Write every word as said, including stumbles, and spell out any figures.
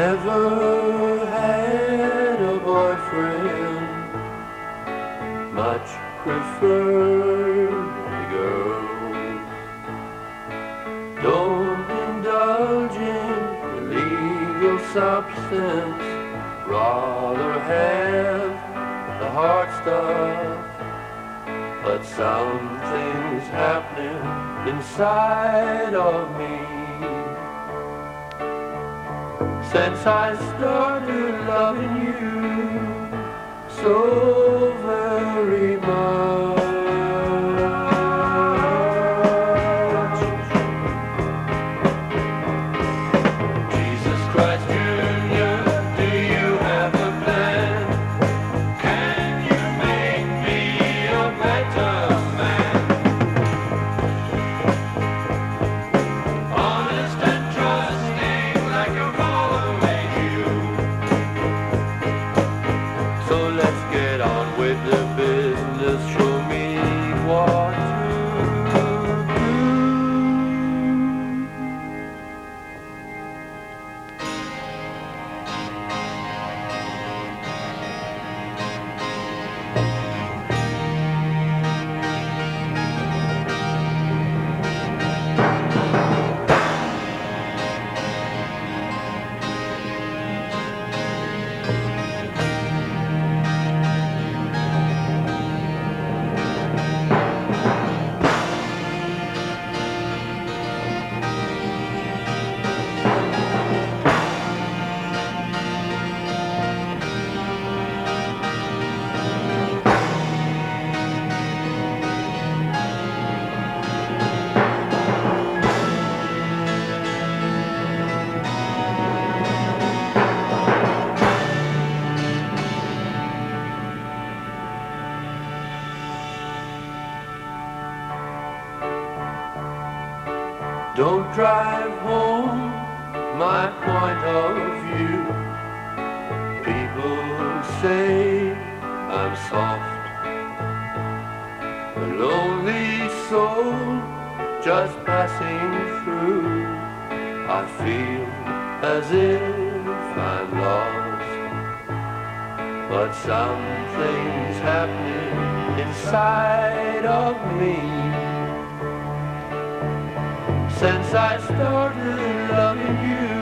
Never had a boyfriend, much preferred the girl. Don't indulge in illegal substance, rather have the hard stuff. But something's happening inside of me since I started loving you so very much. Jesus Christ Junior, do you have a plan? Can you make me a better man? Honest and trusting like a father made you. So let's get on with the business. Show me what to do. Don't drive home my point of view. People say I'm soft, a lonely soul just passing through. I feel as if I'm lost, but something's happening inside of me since I started loving you